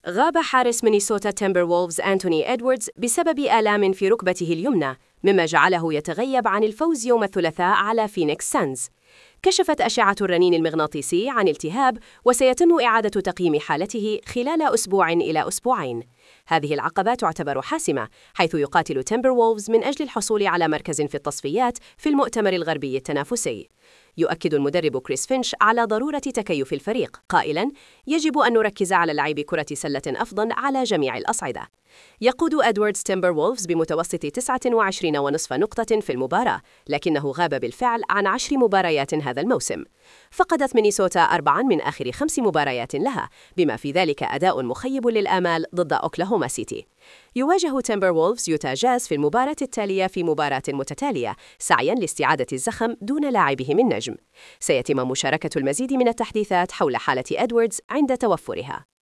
غاب حارس مينيسوتا تيمبرولفز أنتوني إدواردز بسبب آلام في ركبته اليمنى، مما جعله يتغيب عن الفوز يوم الثلاثاء على فينيكس سانز. كشفت أشعة الرنين المغناطيسي عن التهاب، وسيتم إعادة تقييم حالته خلال أسبوع إلى أسبوعين. هذه العقبة تعتبر حاسمة، حيث يقاتل تيمبرولفز من أجل الحصول على مركز في التصفيات في المؤتمر الغربي التنافسي. يؤكد المدرب كريس فينش على ضرورة تكيف الفريق، قائلاً: يجب أن نركز على لعب كرة سلة أفضل على جميع الأصعدة. يقود إدواردز تيمبرولفز بمتوسط 29.5 نقطة في المباراة، لكنه غاب بالفعل عن 10 مباريات هذا الموسم. فقدت مينيسوتا 4 من آخر 5 مباريات لها، بما في ذلك أداء مخيب للآمال ضد أوكلاهوما سيتي. يواجه تيمبرولفز يوتا جاز في المباراة التالية في مباراة متتالية، سعياً لاستعادة الزخم دون لاعبهم النجم. سيتم مشاركة المزيد من التحديثات حول حالة إدواردز عند توفرها.